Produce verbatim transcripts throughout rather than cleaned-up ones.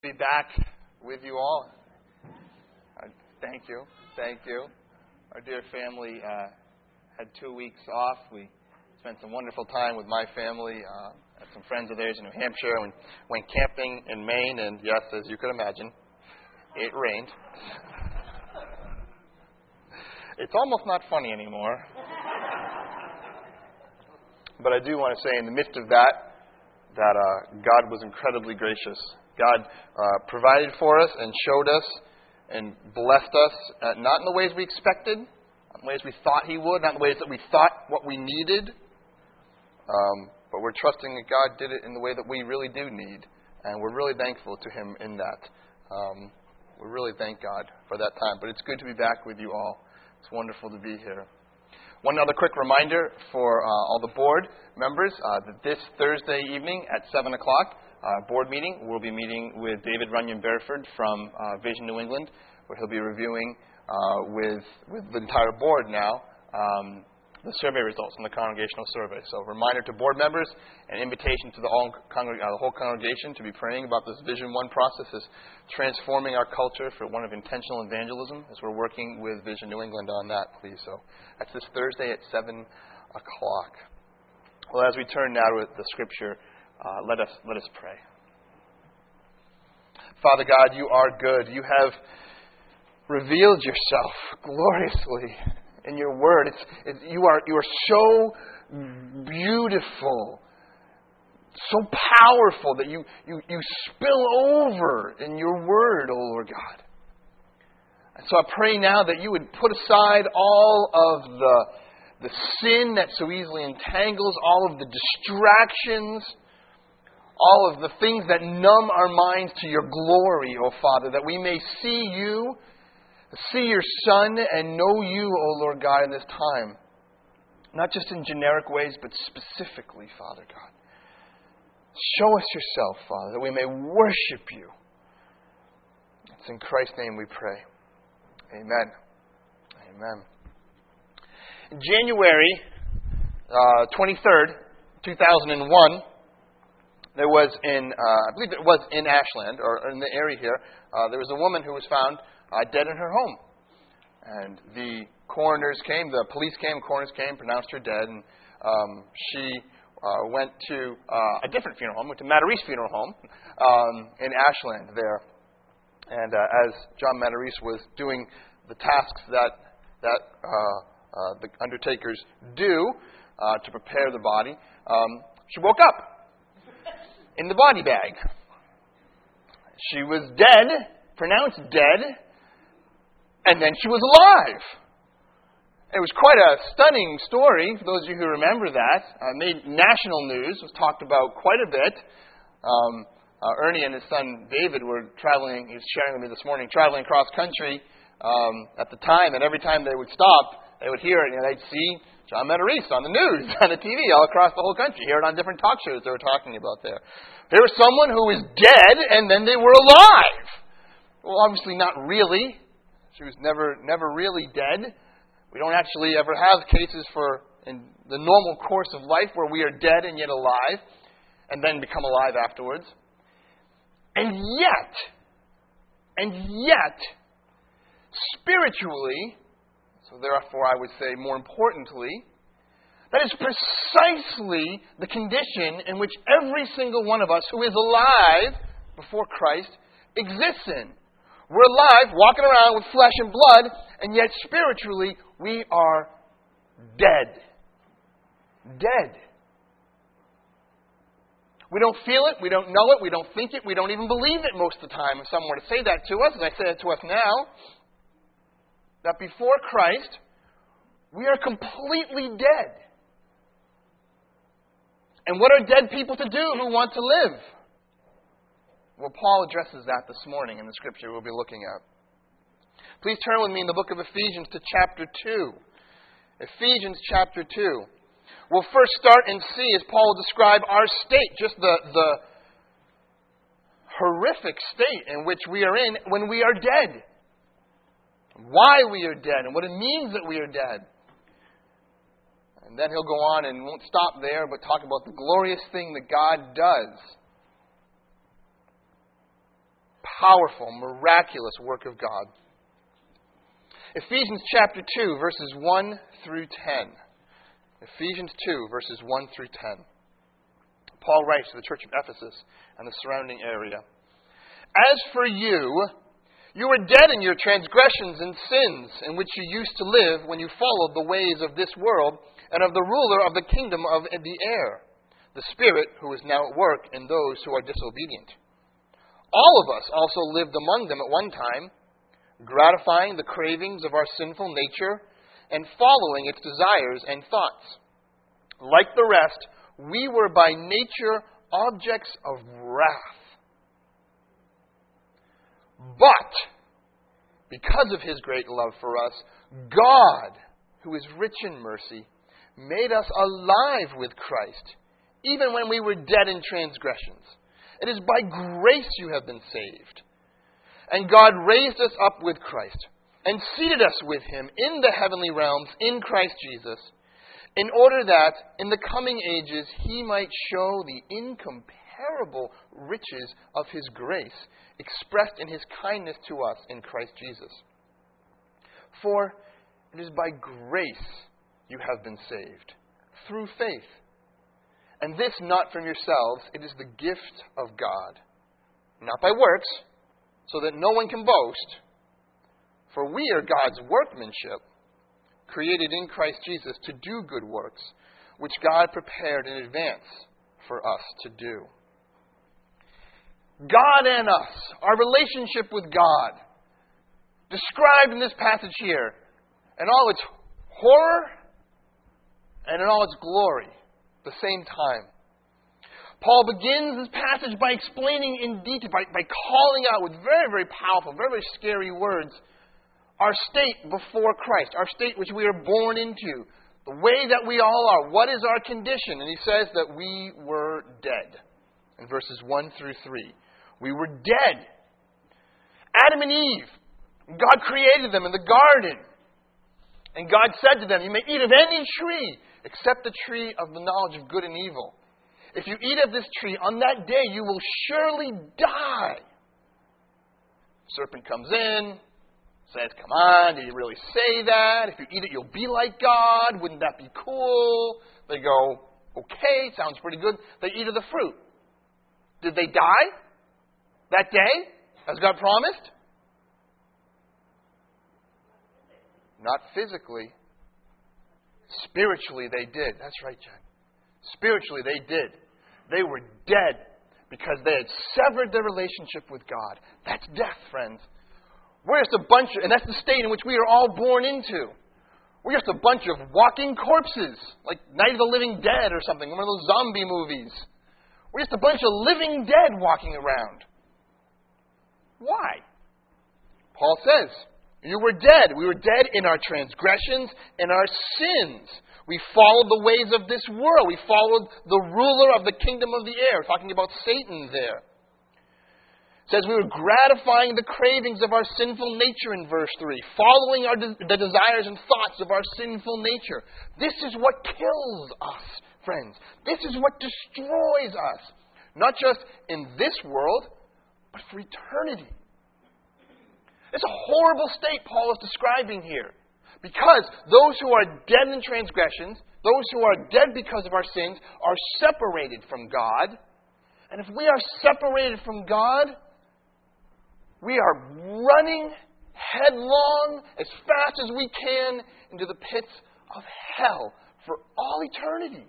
Be back with you all. Uh, thank you. Thank you. Our dear family uh, had two weeks off. We spent some wonderful time with my family, uh, and some friends of theirs in New Hampshire, and went camping in Maine. And yes, as you could imagine, it rained. It's almost not funny anymore. But I do want to say, in the midst of that, that uh, God was incredibly gracious. God uh, provided for us and showed us and blessed us, uh, not in the ways we expected, not in the ways we thought He would, not in the ways that we thought what we needed, um, but we're trusting that God did it in the way that we really do need, and we're really thankful to Him in that. Um, we really thank God for that time, but it's good to be back with you all. It's wonderful to be here. One other quick reminder for uh, all the board members uh, that this Thursday evening at seven o'clock, Uh, board meeting. We'll be meeting with David Runyon Beresford from uh, Vision New England, where he'll be reviewing uh, with with the entire board now um, the survey results from the congregational survey. So, a reminder to board members, an invitation to the, all congreg- uh, the whole congregation to be praying about this Vision One process is transforming our culture for one of intentional evangelism, as we're working with Vision New England on that, please. So, that's this Thursday at seven o'clock. Well, as we turn now to the Scripture, Uh, let us let us pray. Father God, you are good. You have revealed yourself gloriously in your word. It's, it, you are you are so beautiful, so powerful that you, you, you spill over in your word, O Lord God. And so I pray now that you would put aside all of the the sin that so easily entangles, all of the distractions, all of the things that numb our minds to your glory, O Father, that we may see you, see your Son, and know you, O Lord God, in this time. Not just in generic ways, but specifically, Father God. Show us yourself, Father, that we may worship you. It's in Christ's name we pray. Amen. Amen. January uh, twenty-third, two thousand one, there was in, uh, I believe it was in Ashland, or in the area here, uh, there was a woman who was found uh, dead in her home. And the coroners came, the police came, coroners came, pronounced her dead, and um, she uh, went to uh, a different funeral home, went to Matarese Funeral Home um, in Ashland there. And uh, as John Matarese was doing the tasks that, that uh, uh, the undertakers do uh, to prepare the body, um, she woke up in the body bag. She was dead, pronounced dead, and then she was alive. It was quite a stunning story, for those of you who remember that. Uh, made national news, was talked about quite a bit. Um, uh, Ernie and his son David were traveling, he was sharing with me this morning, traveling cross country um, at the time, and every time they would stop, they would hear it, and they'd see John Matarese on the news, on the T V, all across the whole country. Hear it on different talk shows they were talking about there. There was someone who was dead, and then they were alive. Well, obviously not really. She was never never really dead. We don't actually ever have cases for, in the normal course of life, where we are dead and yet alive, and then become alive afterwards. And yet, and yet, spiritually, so therefore, I would say more importantly, that is precisely the condition in which every single one of us who is alive before Christ exists in. We're alive, walking around with flesh and blood, and yet spiritually we are dead. Dead. We don't feel it, we don't know it, we don't think it, we don't even believe it most of the time. If someone were to say that to us, as I say it to us now, that before Christ, we are completely dead. And what are dead people to do who want to live? Well, Paul addresses that this morning in the Scripture we'll be looking at. Please turn with me in the book of Ephesians to chapter two. Ephesians chapter two. We'll first start and see, as Paul will describe our state, just the, the horrific state in which we are in when we are dead. Why we are dead, and what it means that we are dead. And then he'll go on and won't stop there, but talk about the glorious thing that God does powerful, miraculous work of God. Ephesians chapter two, verses one through ten. Ephesians two, verses one through ten. Paul writes to the church of Ephesus and the surrounding area. As for you, you were dead in your transgressions and sins in which you used to live when you followed the ways of this world and of the ruler of the kingdom of the air, the Spirit who is now at work in those who are disobedient. All of us also lived among them at one time, gratifying the cravings of our sinful nature and following its desires and thoughts. Like the rest, we were by nature objects of wrath. But, because of His great love for us, God, who is rich in mercy, made us alive with Christ, even when we were dead in transgressions. It is by grace you have been saved. And God raised us up with Christ and seated us with Him in the heavenly realms in Christ Jesus, in order that in the coming ages He might show the incomparable riches of His grace expressed in His kindness to us in Christ Jesus. For it is by grace you have been saved, through faith. And this not from yourselves, it is the gift of God, not by works, so that no one can boast. For we are God's workmanship, created in Christ Jesus to do good works, which God prepared in advance for us to do. God and us, our relationship with God, described in this passage here, in all its horror and in all its glory at the same time. Paul begins this passage by explaining in detail, by, by calling out with very, very powerful, very, very scary words, our state before Christ, our state which we are born into, the way that we all are, what is our condition? And he says that we were dead in verses one through three. We were dead. Adam and Eve, God created them in the garden. And God said to them, you may eat of any tree except the tree of the knowledge of good and evil. If you eat of this tree, on that day you will surely die. Serpent comes in, says, come on, did you really say that? If you eat it, you'll be like God. Wouldn't that be cool? They go, okay, sounds pretty good. They eat of the fruit. Did they die that day, as God promised? Not physically. Spiritually, they did. That's right, John. Spiritually, they did. They were dead because they had severed their relationship with God. That's death, friends. We're just a bunch of, and that's the state in which we are all born into. We're just a bunch of walking corpses, like Night of the Living Dead or something, one of those zombie movies. We're just a bunch of living dead walking around. Why? Paul says, you were dead. We were dead in our transgressions and our sins. We followed the ways of this world. We followed the ruler of the kingdom of the air. Talking about Satan there. It says we were gratifying the cravings of our sinful nature in verse three. Following our de- the desires and thoughts of our sinful nature. This is what kills us, friends. This is what destroys us. Not just in this world, but for eternity. It's a horrible state Paul is describing here. Because those who are dead in transgressions, those who are dead because of our sins, are separated from God. And if we are separated from God, we are running headlong as fast as we can into the pits of hell for all eternity.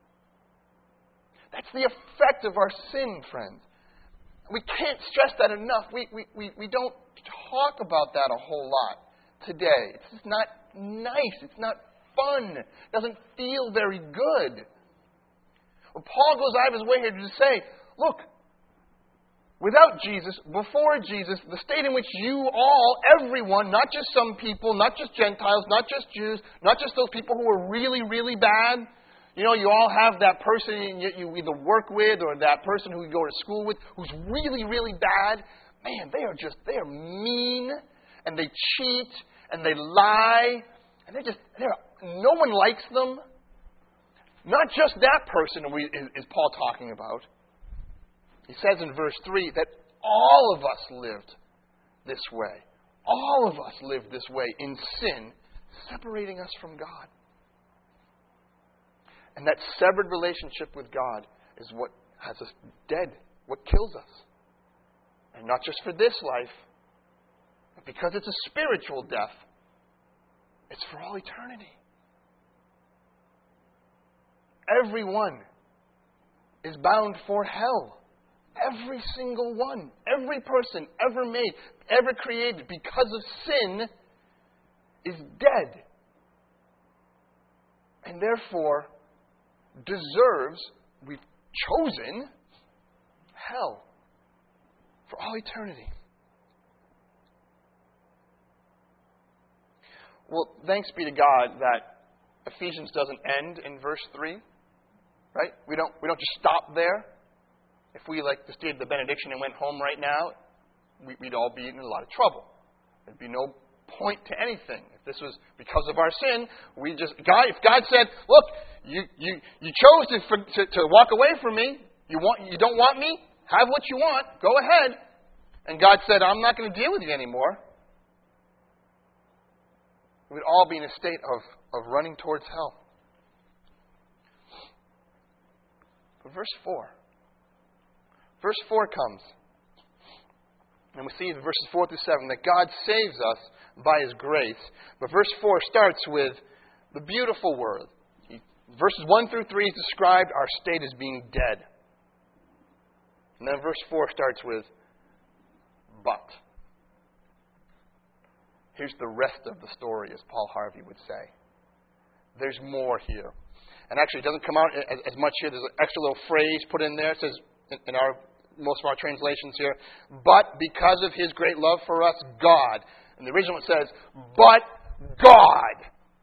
That's the effect of our sin, friends. We can't stress that enough. We, we, we, we don't talk about that a whole lot today. It's just not nice. It's not fun. It doesn't feel very good. Well, Paul goes out of his way here to say, look, without Jesus, before Jesus, the state in which you all, everyone, not just some people, not just Gentiles, not just Jews, not just those people who are really, really bad. You know, you all have that person you, you either work with or that person who you go to school with who's really, really bad. Man, they are just, they are mean, and they cheat, and they lie, and they're just, they're, no one likes them. Not just that person we, is, is Paul talking about. He says in verse three that all of us lived this way. All of us lived this way in sin, separating us from God. And that severed relationship with God is what has us dead, what kills us. And not just for this life, but because it's a spiritual death, it's for all eternity. Everyone is bound for hell. Every single one. Every person ever made, ever created because of sin is dead. And therefore deserves, we've chosen, hell for all eternity. Well, thanks be to God that Ephesians doesn't end in verse three. Right? We don't we don't just stop there. If we, like, just did the benediction and went home right now, we, we'd all be in a lot of trouble. There'd be no point to anything. If this was because of our sin, we just God. If God said, "Look, you you you chose to, for, to to walk away from me. You want you don't want me. Have what you want. Go ahead." And God said, "I'm not going to deal with you anymore." We'd all be in a state of of running towards hell. But verse four. Verse four comes. And we see in verses four through seven that God saves us by His grace. But verse four starts with the beautiful word. Verses one through three described our state as being dead. And then verse four starts with, but. Here's the rest of the story, as Paul Harvey would say. There's more here. And actually, it doesn't come out as, as much here. There's an extra little phrase put in there. It says, in, in our most of our translations here, but because of His great love for us, God. In the original it says, but God.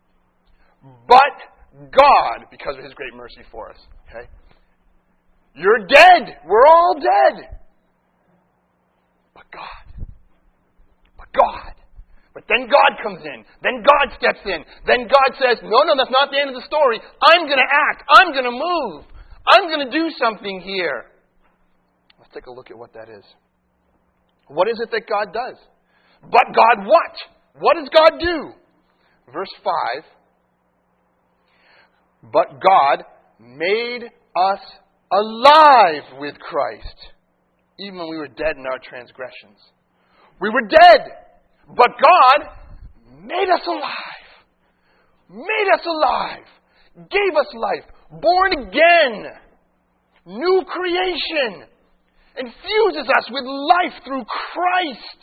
But God, because of His great mercy for us. Okay? You're dead. We're all dead. But God. But God. But then God comes in. Then God steps in. Then God says, no, no, that's not the end of the story. I'm going to act. I'm going to move. I'm going to do something here. Let's take a look at what that is. What is it that God does? But God what? What does God do? Verse five. But God made us alive with Christ, even when we were dead in our transgressions. We were dead. But God made us alive. Made us alive. Gave us life. Born again. New creation. Infuses us with life through Christ.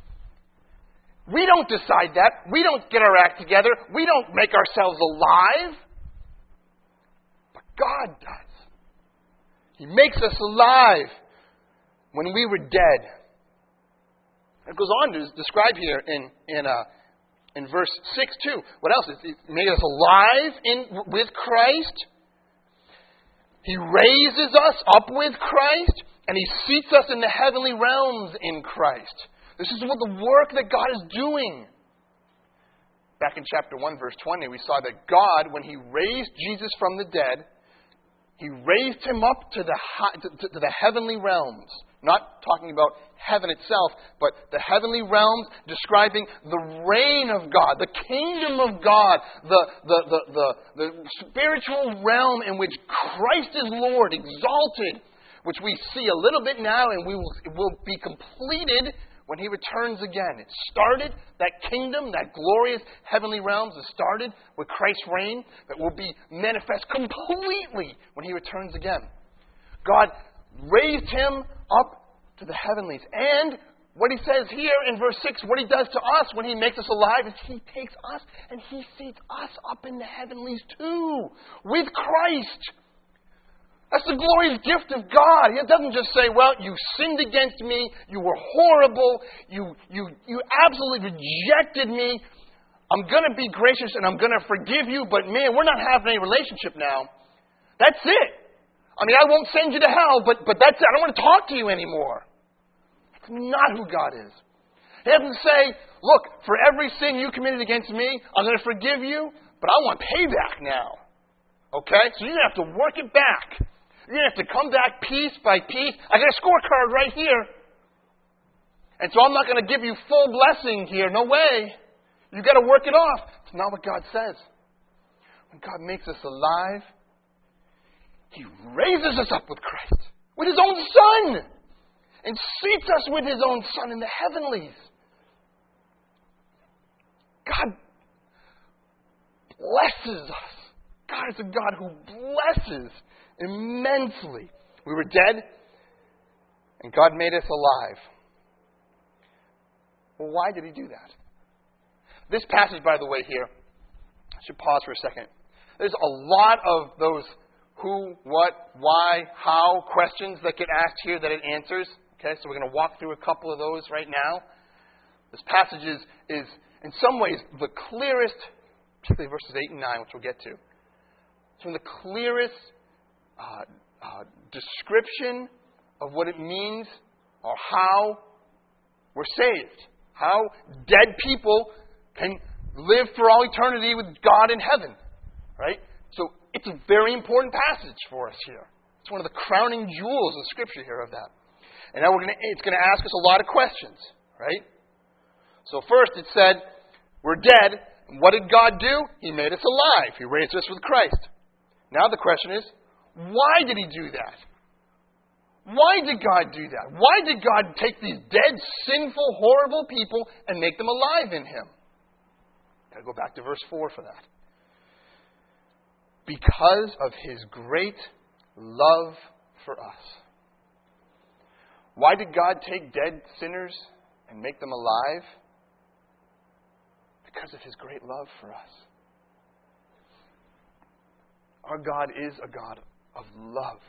We don't decide that. We don't get our act together. We don't make ourselves alive. But God does. He makes us alive when we were dead. It goes on to describe here in in uh, in verse six too. What else? It made us alive in with Christ. He raises us up with Christ, and He seats us in the heavenly realms in Christ. This is what the work that God is doing. Back in chapter one, verse twenty, we saw that God, when He raised Jesus from the dead, He raised Him up to the high, to, to the heavenly realms. Not talking about heaven itself, but the heavenly realms describing the reign of God, the kingdom of God, the, the, the, the, the spiritual realm in which Christ is Lord, exalted, which we see a little bit now, and we will, it will be completed when He returns again. It started, that kingdom, that glorious heavenly realms, it started with Christ's reign, that will be manifest completely when He returns again. God raised Him up to the heavenlies. And what He says here in verse six, what He does to us when He makes us alive is He takes us and He seats us up in the heavenlies too, with Christ. That's the glorious gift of God. He doesn't just say, well, you sinned against me, you were horrible, you, you, you absolutely rejected me, I'm going to be gracious and I'm going to forgive you, but man, we're not having any relationship now. That's it. I mean, I won't send you to hell, but, but that's it. I don't want to talk to you anymore. That's not who God is. He doesn't say, look, for every sin you committed against me, I'm going to forgive you, but I want payback now. Okay? So you're going to have to work it back. You're going to have to come back piece by piece. I got a scorecard right here. And so I'm not going to give you full blessing here. No way. You've got to work it off. It's not what God says. When God makes us alive, He raises us up with Christ, with His own Son, and seats us with His own Son in the heavenlies. God blesses us. God is a God who blesses immensely. We were dead, and God made us alive. Well, why did He do that? This passage, by the way, here, I should pause for a second. There's a lot of those who, what, why, how questions that get asked here that it answers. Okay, so we're going to walk through a couple of those right now. This passage is, is in some ways, the clearest, particularly verses eight and nine, which we'll get to. It's one of the clearest uh, uh, description of what it means or how we're saved. How dead people can live for all eternity with God in heaven. Right? So it's a very important passage for us here. It's one of the crowning jewels of Scripture here of that. And now we're going to, it's going to ask us a lot of questions. Right? So first it said, we're dead. What did God do? He made us alive. He raised us with Christ. Now the question is, why did He do that? Why did God do that? Why did God take these dead, sinful, horrible people and make them alive in Him? Got to go back to verse four for that. Because of His great love for us. Why did God take dead sinners and make them alive? Because of His great love for us. Our God is a God of love.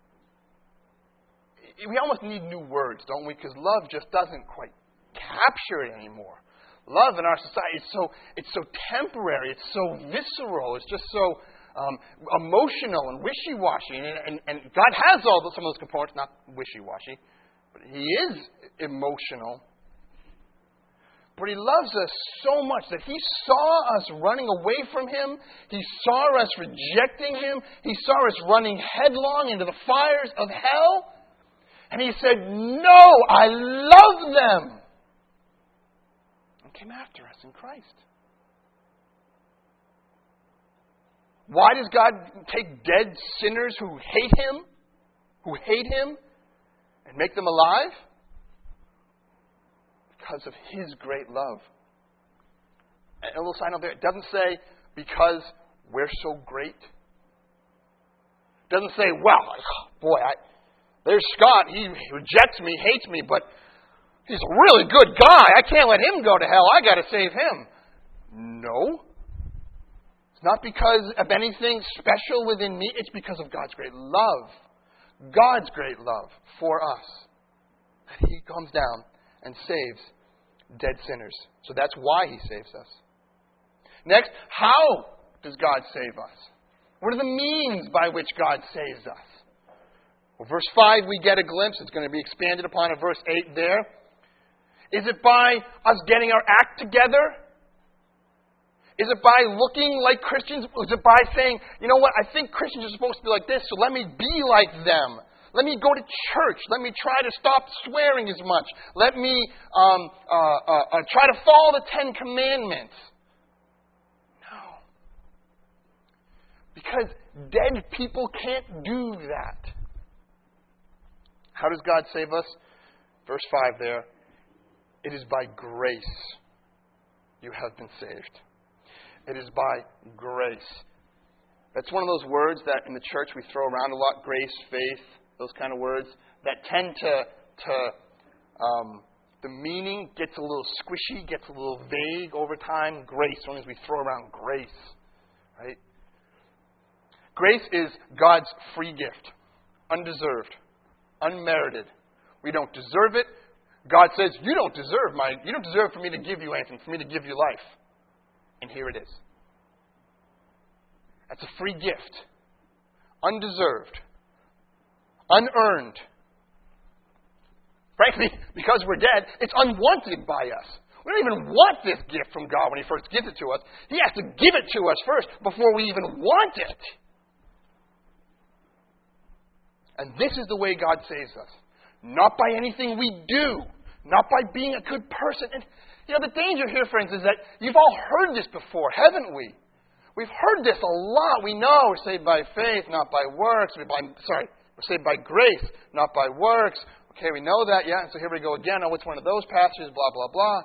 We almost need new words, don't we? Because love just doesn't quite capture it anymore. Love in our society is so it's so temporary, it's so visceral, it's just so um, emotional and wishy-washy. And, and, and God has all those, some of those components, not wishy-washy, but He is emotional. But He loves us so much that He saw us running away from Him. He saw us rejecting Him. He saw us running headlong into the fires of hell. And He said, no, I love them. And came after us in Christ. Why does God take dead sinners who hate Him, who hate Him, and make them alive? Because of His great love. And a little sign over there, it doesn't say because we're so great. It doesn't say, well, boy, I, there's Scott. He rejects me, hates me, but he's a really good guy. I can't let him go to hell. I got to save him. No. It's not because of anything special within me. It's because of God's great love. God's great love for us. That He comes down and saves dead sinners. So that's why He saves us. Next, how does God save us? What are the means by which God saves us? Well, verse five, we get a glimpse. It's going to be expanded upon in verse eight there. Is it by us getting our act together? Is it by looking like Christians? Is it by saying, you know what, I think Christians are supposed to be like this, so let me be like them. Let me go to church. Let me try to stop swearing as much. Let me um, uh, uh, uh, try to follow the Ten Commandments. No. Because dead people can't do that. How does God save us? Verse five there. It is by grace you have been saved. It is by grace. That's one of those words that in the church we throw around a lot. Grace, faith, those kind of words that tend to, to um, the meaning gets a little squishy, gets a little vague over time. Grace, as long as we throw around grace, right? Grace is God's free gift, undeserved, unmerited. We don't deserve it. God says, you don't deserve my, you don't deserve for me to give you anything, for me to give you life. And here it is. That's a free gift. Undeserved. Unearned. Frankly, because we're dead, it's unwanted by us. We don't even want this gift from God when He first gives it to us. He has to give it to us first before we even want it. And this is the way God saves us. Not by anything we do. not by being a good person. And, you know, the danger here, friends, is that you've all heard this before, haven't we? We've heard this a lot. We know we're saved by faith, not by works. We're by, sorry, we're saved by grace, not by works. Okay, we know that, yeah, and so here we go again. Oh, it's one of those passages, blah, blah, blah.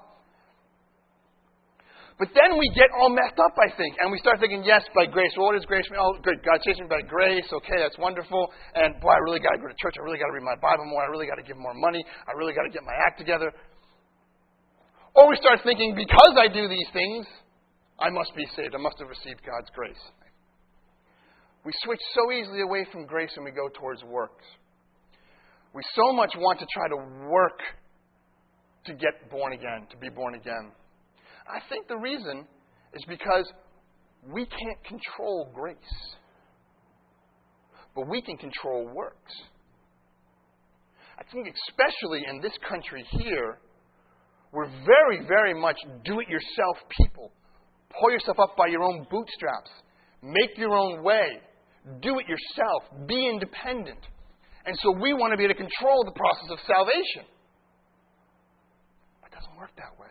But then we get all messed up, I think, and we start thinking, yes, by grace. Well, what is grace? Oh, good, God saves me by grace. Okay, that's wonderful. And, boy, I really got to go to church. I really got to read my Bible more. I really got to give more money. I really got to get my act together. Or we start thinking, because I do these things, I must be saved. I must have received God's grace. We switch so easily away from grace and we go towards works. We so much want to try to work to get born again, to be born again. I think the reason is because we can't control grace. But we can control works. I think especially in this country here, we're very, very much do-it-yourself people. Pull yourself up by your own bootstraps. Make your own way. Do it yourself. Be independent. And so we want to be able to control the process of salvation. But it doesn't work that way.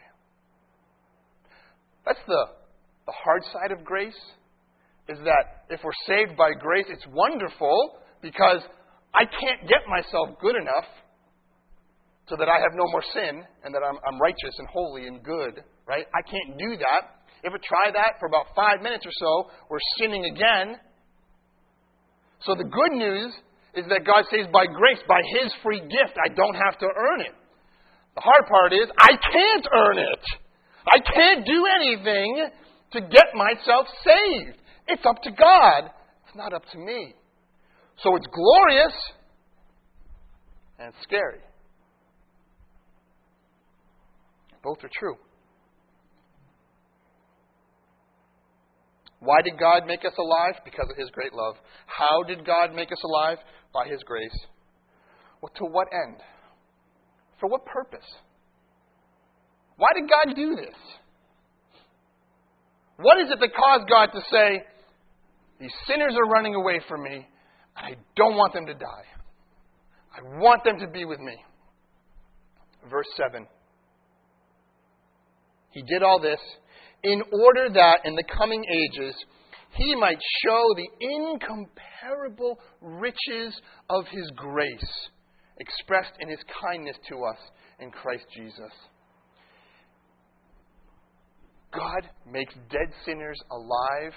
That's the, the hard side of grace, is that if we're saved by grace, it's wonderful because I can't get myself good enough so that I have no more sin and that I'm, I'm righteous and holy and good, right? I can't do that. If we try that for about five minutes or so, we're sinning again. So the good news is that God saves by grace, by His free gift. I don't have to earn it. The hard part is I can't earn it. I can't do anything to get myself saved. It's up to God. It's not up to me. So it's glorious and it's scary. Both are true. Why did God make us alive? Because of His great love. How did God make us alive? By His grace. Well, to what end? For what purpose? Why did God do this? What is it that caused God to say, these sinners are running away from me, and I don't want them to die. I want them to be with me. Verse seven. He did all this in order that in the coming ages He might show the incomparable riches of His grace expressed in His kindness to us in Christ Jesus. God makes dead sinners alive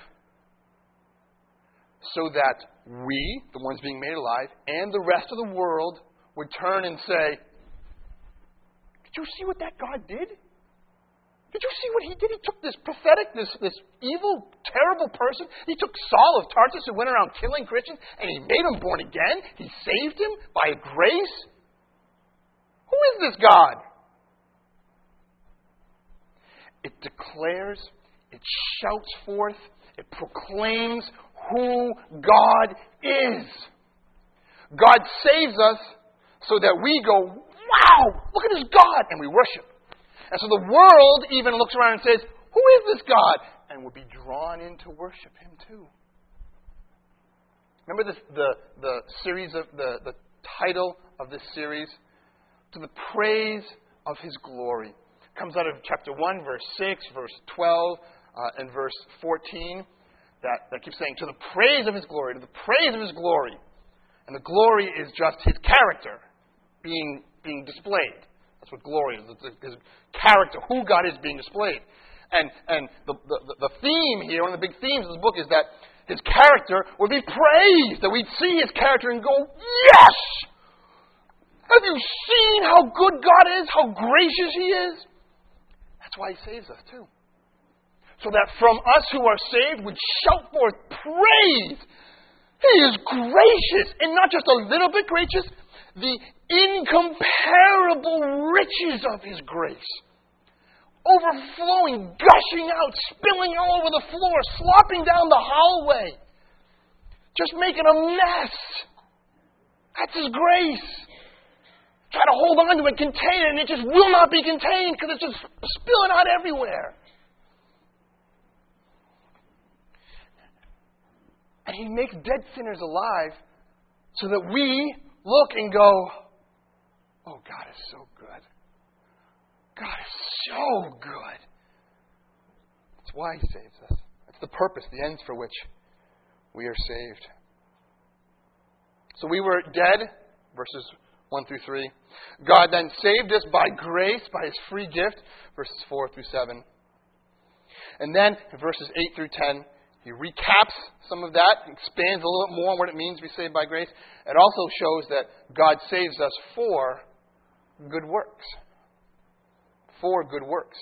so that we, the ones being made alive, and the rest of the world would turn and say, did you see what that God did? Did you see what He did? He took this pathetic, this, this evil, terrible person. He took Saul of Tarsus who went around killing Christians, and He made him born again. He saved him by grace. Who is this God? It declares, it shouts forth, it proclaims who God is. God saves us so that we go, wow, look at this God, and we worship. And so the world even looks around and says, who is this God? And will be drawn in to worship Him too. Remember this, the, the series of the, the title of this series? To the praise of His glory. Comes out of chapter one, verse six, verse twelve, uh, and verse fourteen. That, that keeps saying, to the praise of His glory, to the praise of His glory. And the glory is just His character being, being displayed. That's what glory is. It's His character, who God is being displayed. And, and the, the, the theme here, one of the big themes of this book is that His character would be praised. That we'd see His character and go, yes! Have you seen how good God is? How gracious He is? That's why He saves us too. So that from us who are saved would shout forth praise. He is gracious. And not just a little bit gracious. The incomparable riches of His grace. Overflowing, gushing out, spilling all over the floor, slopping down the hallway. Just making a mess. That's His grace. Try to hold on to it, contain it, and it just will not be contained because it's just spilling out everywhere. And He makes dead sinners alive so that we look and go, oh, God is so good. God is so good. That's why He saves us. That's the purpose, the ends for which we are saved. So we were dead, verses one through three. God then saved us by grace, by His free gift, verses four through seven. And then in verses eight through ten, He recaps some of that, expands a little bit more on what it means to be saved by grace. It also shows that God saves us for good works. For good works.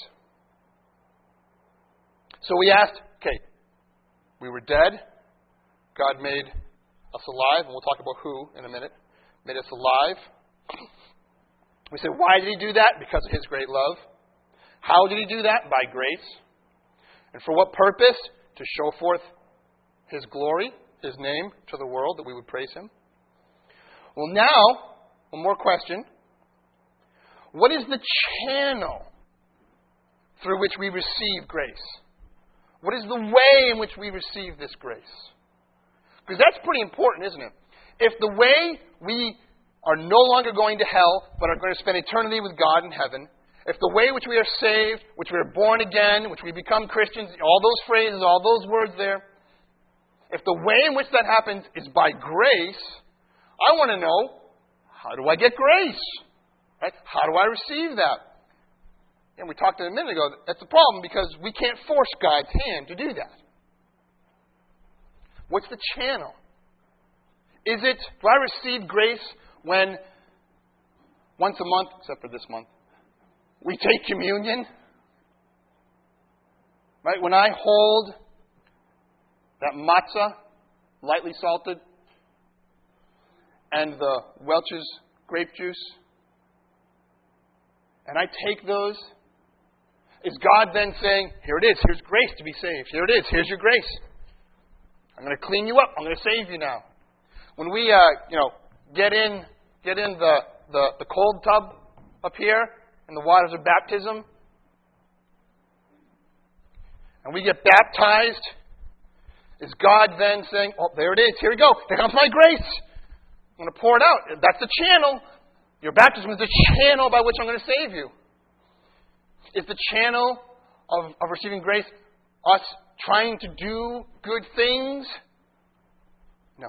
So we asked, okay, we were dead. God made us alive, and we'll talk about who in a minute. Made us alive. We said, why did He do that? Because of His great love. How did He do that? By grace. And for what purpose? To show forth His glory, His name to the world, that we would praise Him. Well, now, one more question. What is the channel through which we receive grace? What is the way in which we receive this grace? Because that's pretty important, isn't it? If the way we are no longer going to hell, but are going to spend eternity with God in heaven, if the way in which we are saved, which we are born again, which we become Christians, all those phrases, all those words there, if the way in which that happens is by grace, I want to know, how do I get grace? Right? How do I receive that? And we talked a minute ago, that's a problem because we can't force God's hand to do that. What's the channel? Is it, do I receive grace when once a month, except for this month, we take communion? Right? When I hold that matzah, lightly salted, and the Welch's grape juice, and I take those, is God then saying, here it is, here's grace to be saved. Here it is, here's your grace. I'm going to clean you up. I'm going to save you now. When we, uh, you know, get in, get in the, the, the cold tub up here in the waters of baptism, and we get baptized, is God then saying, oh, there it is, here we go, here comes my grace. I'm going to pour it out. That's the channel. Your baptism is the channel by which I'm going to save you. Is the channel of, of receiving grace us trying to do good things? No.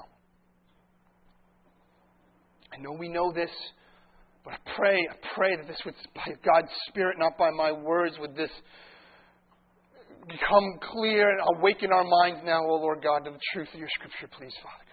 I know we know this, but I pray, I pray that this would, by God's Spirit, not by my words, would this become clear and awaken our minds now, O Lord God, to the truth of your Scripture, please, Father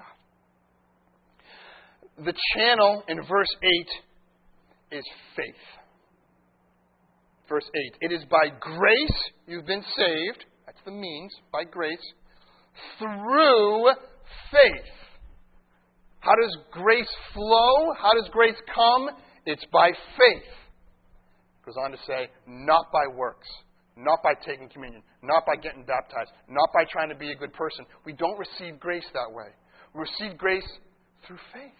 God. The channel in verse eight is faith. Verse eight. It is by grace you've been saved. That's the means. By grace. Through faith. How does grace flow? How does grace come? It's by faith. It goes on to say, not by works. Not by taking communion. Not by getting baptized. Not by trying to be a good person. We don't receive grace that way. We receive grace through faith.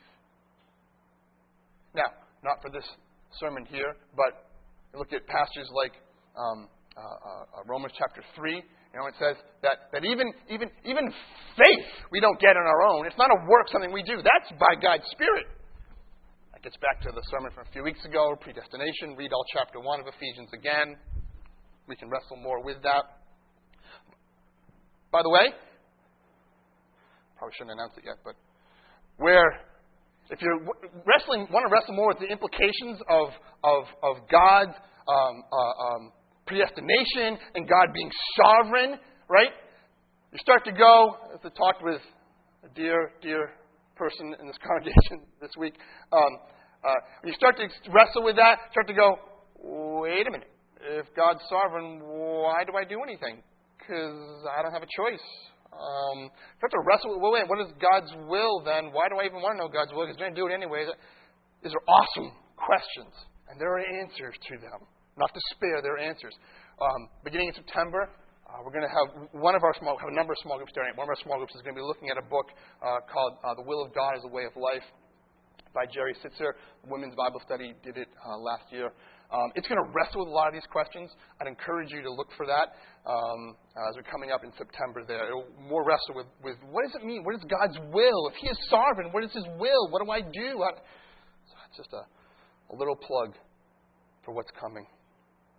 Now, not for this sermon here, but look at passages like um, uh, uh, Romans chapter three. You know, it says that, that even, even, even faith we don't get on our own. It's not a work, something we do. That's by God's Spirit. That gets back to the sermon from a few weeks ago, predestination. Read all chapter one of Ephesians again. We can wrestle more with that. By the way, probably shouldn't announce it yet, but where if you're wrestling, want to wrestle more with the implications of of, of God's um, uh, um, predestination and God being sovereign, right? You start to go, as I talked with a dear, dear person in this congregation this week, um, uh, when you start to wrestle with that, start to go, wait a minute. If God's sovereign, why do I do anything? Because I don't have a choice. Um, you have to wrestle with, well, wait, what is God's will then? Why do I even want to know God's will? Because I'm going to do it anyway. These are awesome questions. And there are answers to them. Not despair, there are answers. Um, beginning in September, uh, we're going to have one of our small, have a number of small groups there. One of our small groups is going to be looking at a book uh, called uh, The Will of God as a Way of Life by Jerry Sitzer. Women's Bible Study did it uh, last year. Um, it's going to wrestle with a lot of these questions. I'd encourage you to look for that um, as we're coming up in September there. It'll more wrestle with, with what does it mean? What is God's will? If He is sovereign, what is His will? What do I do? I, so it's just a, a little plug for what's coming.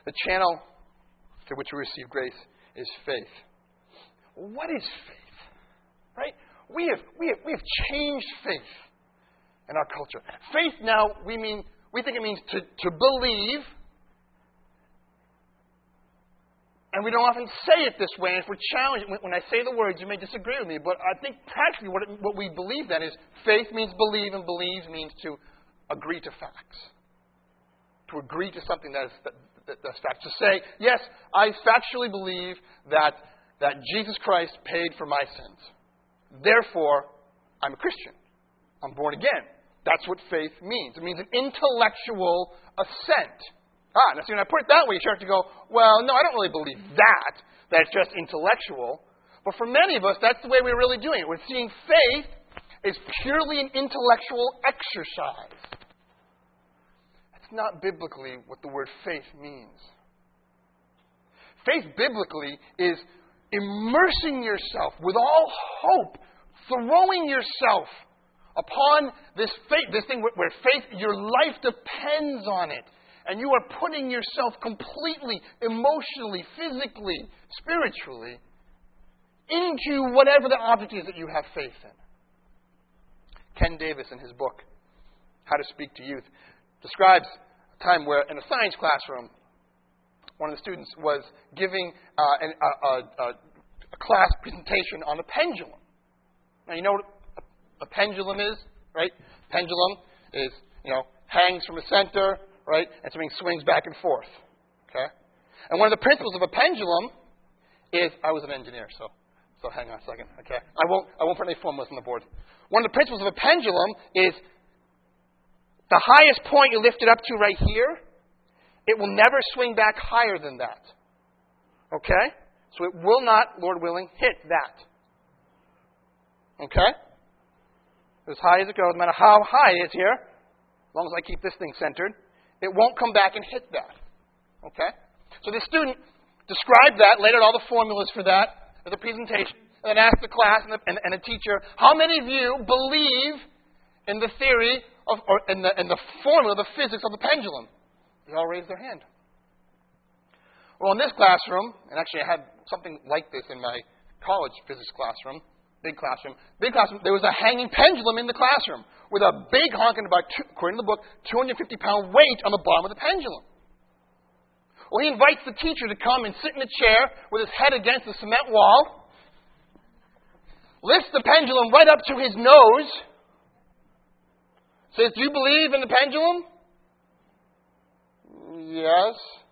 The channel through which we receive grace is faith. What is faith? Right? We have we have we have changed faith in our culture. Faith now we mean we think it means to, to believe. And we don't often say it this way. And if we're challenged, when I say the words, you may disagree with me. But I think practically what, it, what we believe then is faith means believe, and believe means to agree to facts. To agree to something that is that, that, that's fact. To say, yes, I factually believe that, that Jesus Christ paid for my sins. Therefore, I'm a Christian. I'm born again. That's what faith means. It means an intellectual assent. Ah, now see, when I put it that way, you start to go, well, no, I don't really believe that. That's just intellectual. But for many of us, that's the way we're really doing it. We're seeing faith is purely an intellectual exercise. That's not biblically what the word faith means. Faith biblically is immersing yourself with all hope, throwing yourself upon this faith, this thing where faith, your life depends on it. And you are putting yourself completely, emotionally, physically, spiritually into whatever the object is that you have faith in. Ken Davis, in his book, How to Speak to Youth, describes a time where in a science classroom, one of the students was giving uh, an, a, a, a class presentation on a pendulum. Now, you know what a, a pendulum is, right? Pendulum is, you know, hangs from a center, right? And something swings back and forth. Okay? And one of the principles of a pendulum is, I was an engineer, so so hang on a second. Okay? I won't I won't put any formulas on the board. One of the principles of a pendulum is the highest point you lift it up to right here, it will never swing back higher than that. Okay? So it will not, Lord willing, hit that. Okay? As high as it goes, no matter how high it is here, as long as I keep this thing centered, it won't come back and hit that. Okay? So the student described that, laid out all the formulas for that as a presentation, and then asked the class and the, and, and the teacher, how many of you believe in the theory of, or in the, in the formula, the physics of the pendulum? They all raised their hand. Well, in this classroom, and actually I had something like this in my college physics classroom, big classroom, big classroom, there was a hanging pendulum in the classroom with a big honking, about, two, according to the book, two hundred fifty pound weight on the bottom of the pendulum. Well, he invites the teacher to come and sit in a chair with his head against the cement wall, lifts the pendulum right up to his nose, says, do you believe in the pendulum? Yes.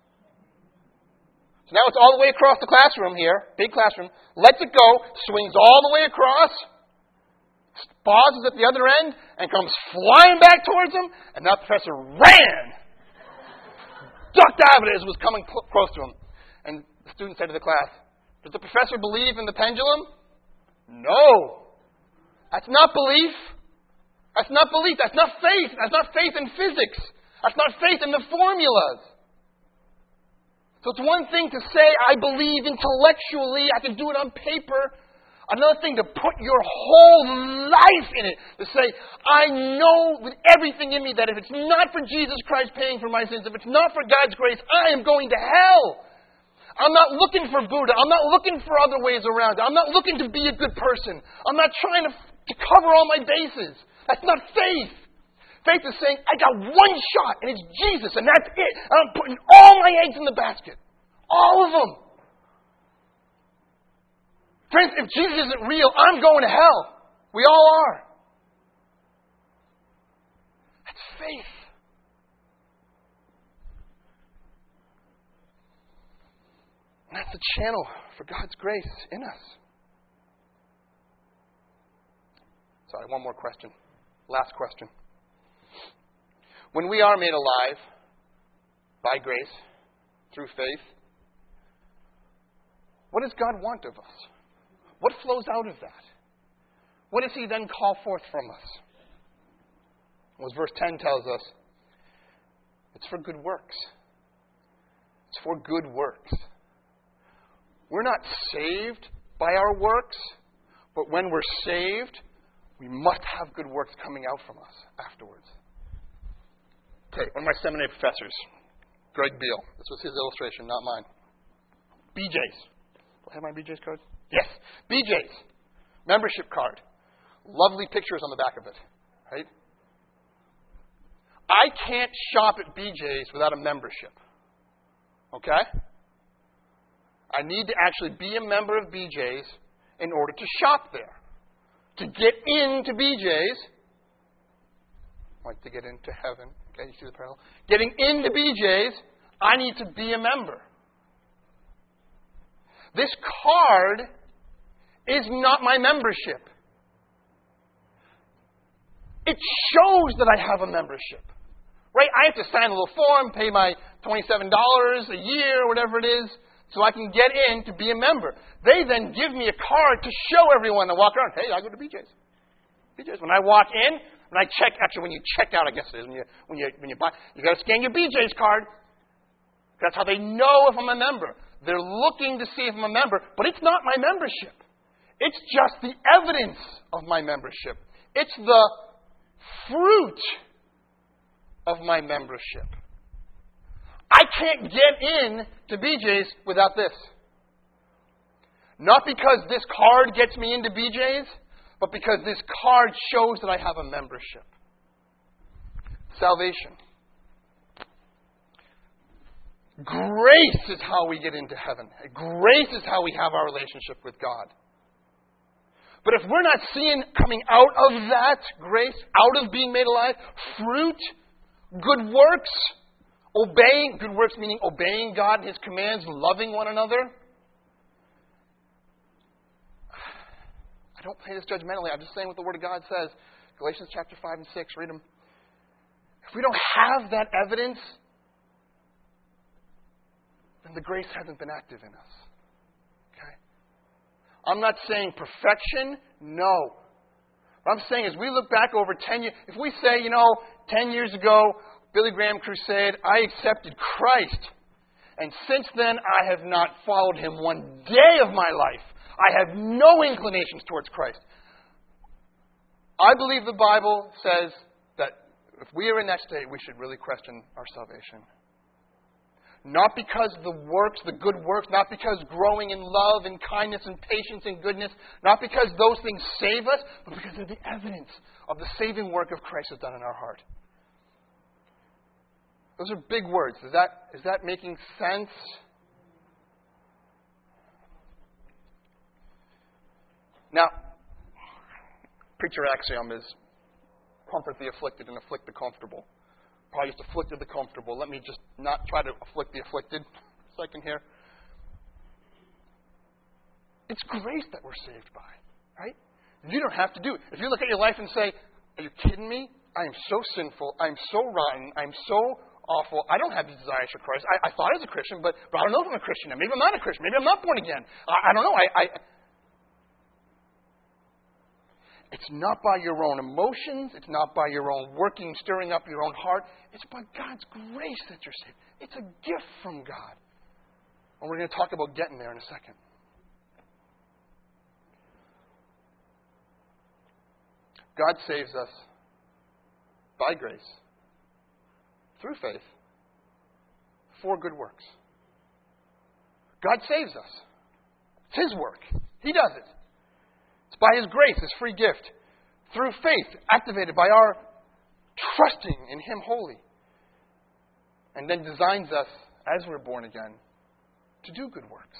So now it's all the way across the classroom here, big classroom, lets it go, swings all the way across, pauses at the other end, and comes flying back towards him, and that professor ran, ducked out of it as it was coming cl- close to him. And the student said to the class, does the professor believe in the pendulum? No. That's not belief. That's not belief. That's not faith. That's not faith in physics. That's not faith in the formulas. So it's one thing to say, I believe intellectually, I can do it on paper. Another thing to put your whole life in it. To say, I know with everything in me that if it's not for Jesus Christ paying for my sins, if it's not for God's grace, I am going to hell. I'm not looking for Buddha. I'm not looking for other ways around it. I'm not looking to be a good person. I'm not trying to, to cover all my bases. That's not faith. Faith is saying, I got one shot, and it's Jesus, and that's it. And I'm putting all my eggs in the basket. All of them. Friends, if Jesus isn't real, I'm going to hell. We all are. That's faith. And that's the channel for God's grace in us. Sorry, one more question. Last question. When we are made alive by grace, through faith, what does God want of us? What flows out of that? What does He then call forth from us? Well, as verse ten tells us, it's for good works. It's for good works. We're not saved by our works, but when we're saved, we must have good works coming out from us afterwards. Okay, one of my seminary professors Greg Beal. This was his illustration, not mine. B J's. Do I have my B J's card? Yes. B J's. Membership card. Lovely pictures on the back of it. Right? I can't shop at B J's without a membership. Okay? I need to actually be a member of B J's in order to shop there. To get into B J's, like to get into heaven. Okay, you see the parallel? Getting into B J's, I need to be a member. This card is not my membership. It shows that I have a membership. Right? I have to sign a little form, pay my twenty-seven dollars a year, or whatever it is, so I can get in to be a member. They then give me a card to show everyone and walk around. Hey, I go to B J's. B J's. When I walk in, when I check, actually when you check out, I guess it is, when you when you when you buy, you got to scan your B J's card. That's how they know if I'm a member. They're looking to see if I'm a member, but it's not my membership. It's just the evidence of my membership. It's the fruit of my membership. I can't get in to B J's without this. Not because this card gets me into B J's, but because this card shows that I have a membership. Salvation. Grace is how we get into heaven. Grace is how we have our relationship with God. But if we're not seeing coming out of that grace, out of being made alive, fruit, good works, obeying, good works meaning obeying God and His commands, loving one another. I don't say this judgmentally. I'm just saying what the Word of God says. Galatians chapter five and six, read them. If we don't have that evidence, then the grace hasn't been active in us. Okay? I'm not saying perfection. No. What I'm saying is we look back over ten years. If we say, you know, ten years ago, Billy Graham crusade, I accepted Christ. And since then, I have not followed Him one day of my life. I have no inclinations towards Christ. I believe the Bible says that if we are in that state, we should really question our salvation. Not because the works, the good works, not because growing in love and kindness and patience and goodness, not because those things save us, but because they're the evidence of the saving work of Christ has done in our heart. Those are big words. Is that, is that making sense? Now, preacher axiom is comfort the afflicted and afflict the comfortable. Probably just afflicted the comfortable. Let me just not try to afflict the afflicted for a second here. It's grace that we're saved by, right? You don't have to do it. If you look at your life and say, are you kidding me? I am so sinful. I'm so rotten. I'm so awful. I don't have these desires for Christ. I, I thought I was a Christian, but, but I don't know if I'm a Christian. Maybe I'm not a Christian. Maybe I'm not born again. I, I don't know. I, I It's not by your own emotions. It's not by your own working, stirring up your own heart. It's by God's grace that you're saved. It's a gift from God. And we're going to talk about getting there in a second. God saves us by grace, through faith, for good works. God saves us. It's His work. He does it. It's by His grace, His free gift, through faith, activated by our trusting in Him wholly, and then designs us, as we're born again, to do good works.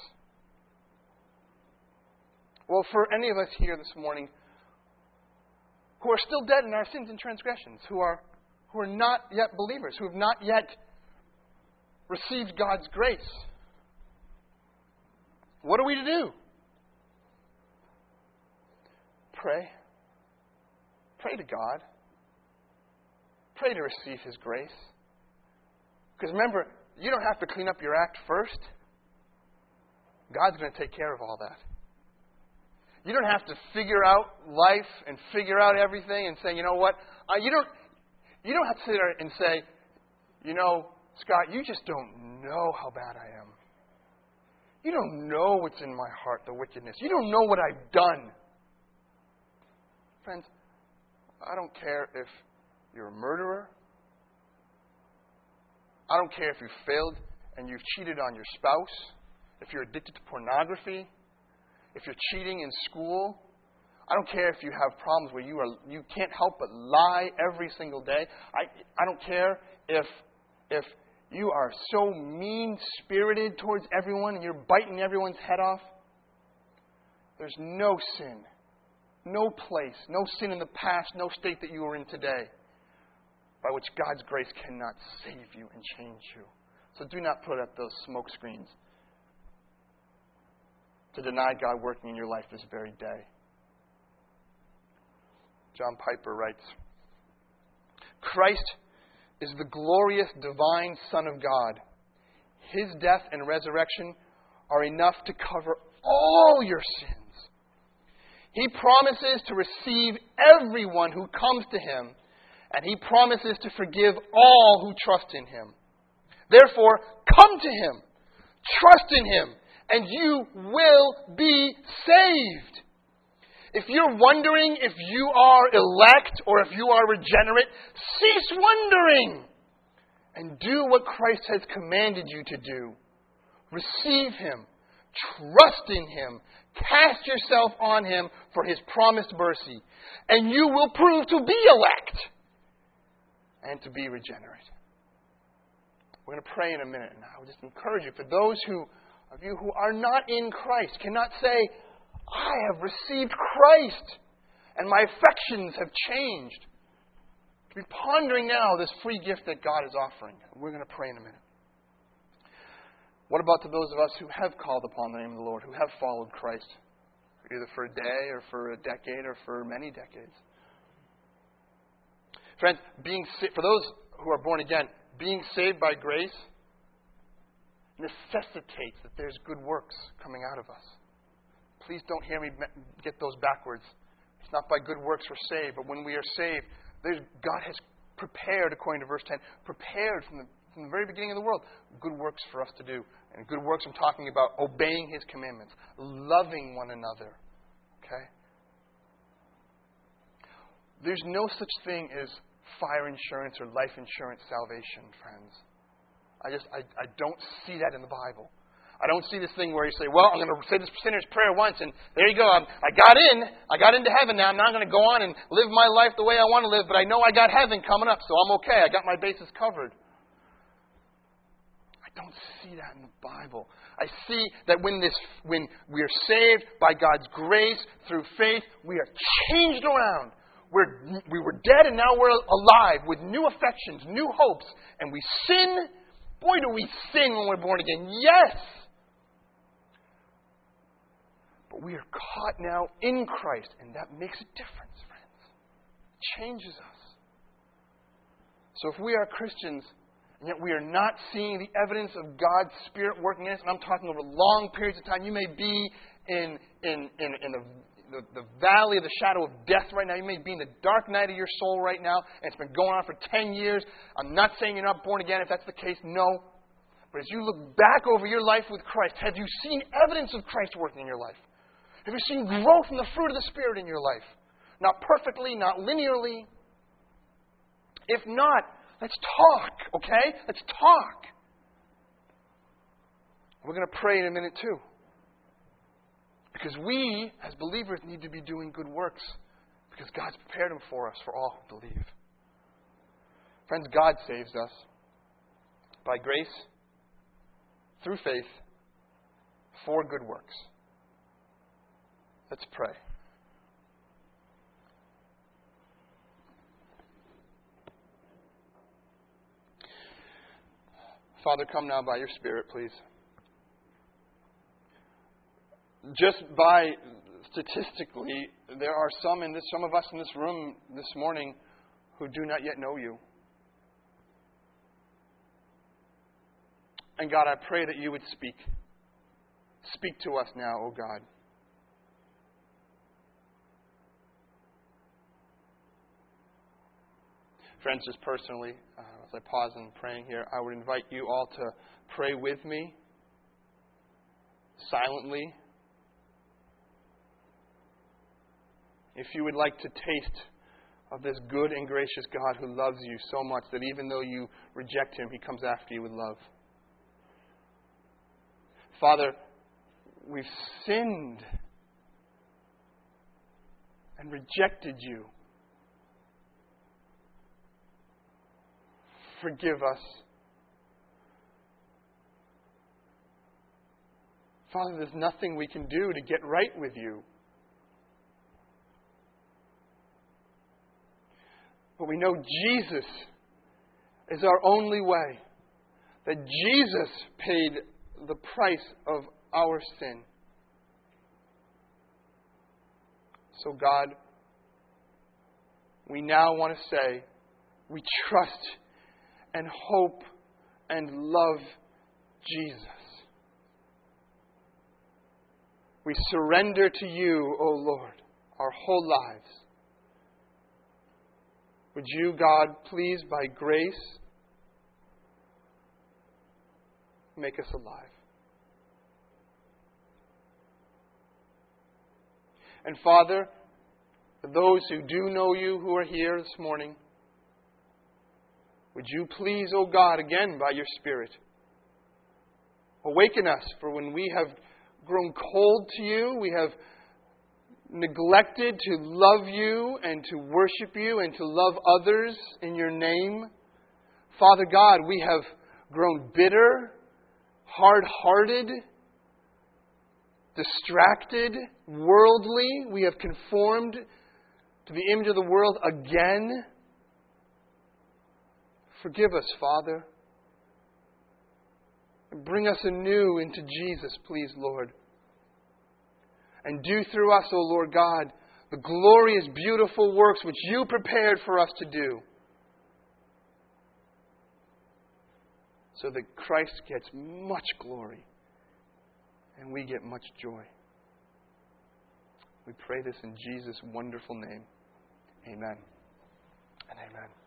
Well, for any of us here this morning who are still dead in our sins and transgressions, who are who are not yet believers, who have not yet received God's grace, what are we to do? Pray. Pray to God. Pray to receive His grace. Because remember, you don't have to clean up your act first. God's going to take care of all that. You don't have to figure out life and figure out everything and say, you know what? Uh, you don't. You don't have to sit there and say, you know, Scott, you just don't know how bad I am. You don't know what's in my heart, the wickedness. You don't know what I've done. Friends, I don't care if you're a murderer. I don't care if you failed and you've cheated on your spouse, if you're addicted to pornography, if you're cheating in school. I don't care if you have problems where you are you can't help but lie every single day. I I don't care if if you are so mean-spirited towards everyone and you're biting everyone's head off. There's no sin, no place, no sin in the past, no state that you are in today by which God's grace cannot save you and change you. So do not put up those smoke screens to deny God working in your life this very day. John Piper writes, Christ is the glorious divine Son of God. His death and resurrection are enough to cover all your sins. He promises to receive everyone who comes to Him, and He promises to forgive all who trust in Him. Therefore, come to Him, trust in Him, and you will be saved. If you're wondering if you are elect or if you are regenerate, cease wondering and do what Christ has commanded you to do. Receive Him, trust in Him, cast yourself on Him for His promised mercy, and you will prove to be elect and to be regenerate. We're going to pray in a minute, and I would just encourage you, for those who of you who are not in Christ, cannot say, I have received Christ, and my affections have changed. To be pondering now this free gift that God is offering. We're going to pray in a minute. What about to those of us who have called upon the name of the Lord, who have followed Christ, either for a day or for a decade or for many decades? Friends, being for those who are born again, being saved by grace necessitates that there's good works coming out of us. Please don't hear me get those backwards. It's not by good works we're saved, but when we are saved, there's, God has prepared, according to verse ten, prepared from the, from the very beginning of the world, good works for us to do. And good works, I'm talking about obeying His commandments, loving one another. Okay? There's no such thing as fire insurance or life insurance salvation, friends. I just, I, I don't see that in the Bible. I don't see this thing where you say, well, I'm going to say this sinner's prayer once, and there you go. I'm, I got in. I got into heaven now. I'm not going to go on and live my life the way I want to live, but I know I got heaven coming up, so I'm okay. I got my bases covered. I don't see that in the Bible. I see that when this, when we are saved by God's grace through faith, we are changed around. We're, we were dead, and now we're alive with new affections, new hopes, and we sin. Boy, do we sin when we're born again. Yes! But we are caught now in Christ, and that makes a difference, friends. It changes us. So if we are Christians, and yet we are not seeing the evidence of God's Spirit working in us, and I'm talking over long periods of time, you may be in, in, in, in the, the, the valley of the shadow of death right now. You may be in the dark night of your soul right now, and it's been going on for ten years. I'm not saying you're not born again. If that's the case, no. But as you look back over your life with Christ, have you seen evidence of Christ working in your life? Have you seen growth in the fruit of the Spirit in your life? Not perfectly, not linearly. If not, let's talk, okay? Let's talk. We're going to pray in a minute too. Because we, as believers, need to be doing good works. Because God's prepared them for us, for all who believe. Friends, God saves us by grace, through faith, for good works. Let's pray. Father, come now by your Spirit, please. Just by statistically, there are some in this, some of us in this room this morning who do not yet know you. And God, I pray that you would speak. Speak to us now, O God. Friends, just personally, uh, as I pause and praying here, I would invite you all to pray with me, silently. If you would like to taste of this good and gracious God who loves you so much that even though you reject Him, He comes after you with love. Father, we've sinned and rejected You. Forgive us. Father, there's nothing we can do to get right with You. But we know Jesus is our only way. That Jesus paid the price of our sin. So God, we now want to say, we trust and hope and love Jesus. We surrender to You, O Lord, our whole lives. Would You, God, please, by grace, make us alive. And Father, for those who do know You, who are here this morning, would You please, O God, again by Your Spirit, awaken us, for when we have grown cold to You, we have neglected to love You and to worship You and to love others in Your name. Father God, we have grown bitter, hard-hearted, distracted, worldly. We have conformed to the image of the world again. Forgive us, Father. And bring us anew into Jesus, please, Lord. And do through us, O Lord God, the glorious, beautiful works which You prepared for us to do, so that Christ gets much glory and we get much joy. We pray this in Jesus' wonderful name. Amen and amen.